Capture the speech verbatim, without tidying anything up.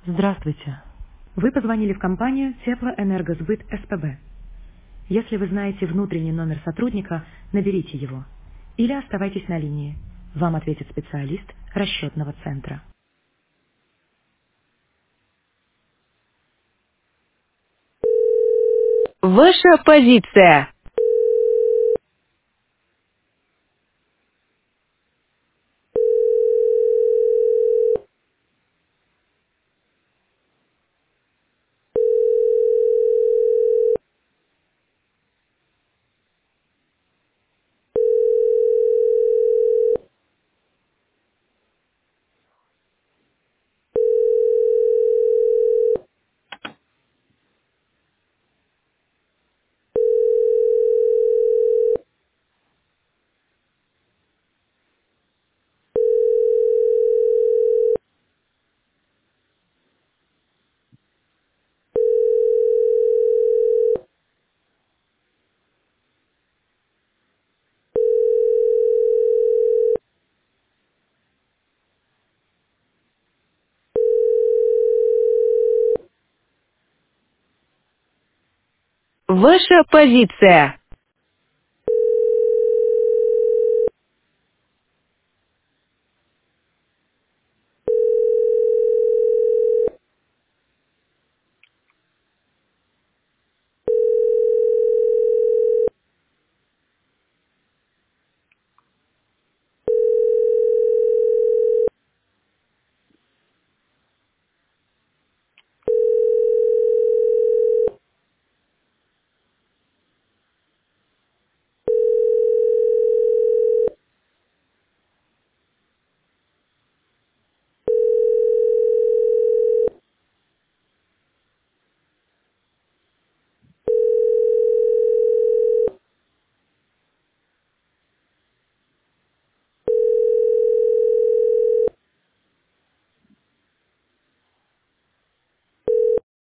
Здравствуйте. Вы позвонили в компанию Теплоэнергосбыт СПБ. Если вы знаете внутренний номер сотрудника, наберите его. Или оставайтесь на линии. Вам ответит специалист расчетного центра. Ваша позиция. Ваша позиция.